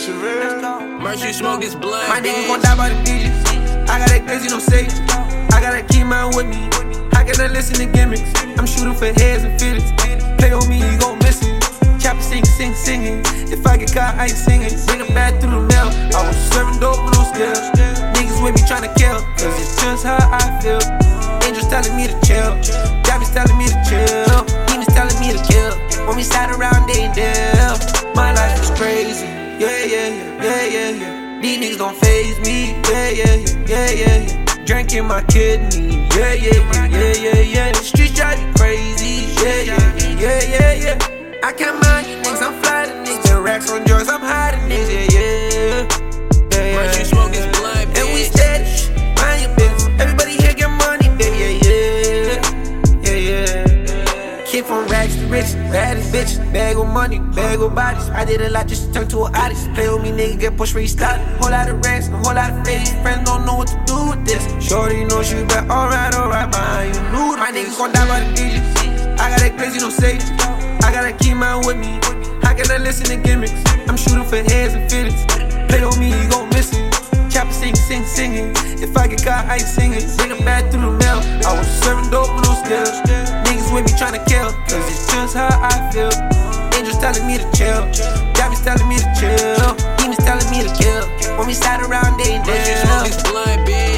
Merch, you smoke this blunt. My niggas gon' die by the digits. I got that crazy, no say. I gotta keep mine with me. I cannot listen to gimmicks. I'm shooting for heads and feelings. Play on me, you gon' miss it. Chopper singing. If I get caught, I ain't singing. Bring them back through the mail. I was serving dope with no skills. Niggas with me tryna kill, cause it's just how I feel. Angels telling me to chill. Diamonds telling me to chill. Demons telling me to kill. When we sat around, they ain't deal. My life is crazy. Yeah. These niggas gon' faze me. Yeah. Drinking my kidney. Yeah. The streets drive me crazy. Yeah. I can't mind you niggas, I'm fly to niggas. The racks on drugs, I'm high to niggas. Yeah. Merch, you smoke this blunt, bitch. And we steady, mind your business. Everybody here get money, baby. Yeah. Kid from rags to riches, baddest bitches. Bag of money, bag of bodies. I did a lot just to turn to an artist. Play with me, nigga, get pushed where you stop. Whole lot of racks, a whole lot of face. Friends don't know what to do with this. Shorty know she back, alright, behind you. Knew my niggas gon' die by the digits. I got that crazy, no say. I gotta keep mine with me. I cannot listen to gimmicks. I'm shooting for heads and feelings. Play on me, you gon' miss it. Chopper singing. If I get caught, I ain't singing. Bring them back through the mail. I was serving dope with no skills. Niggas with me tryna kill, cause it's just how I feel. Angels telling me to chill. Diamonds telling me to chill. Demons telling me to kill. When we sat around, they ain't Merch, you smoke this blunt, bitch.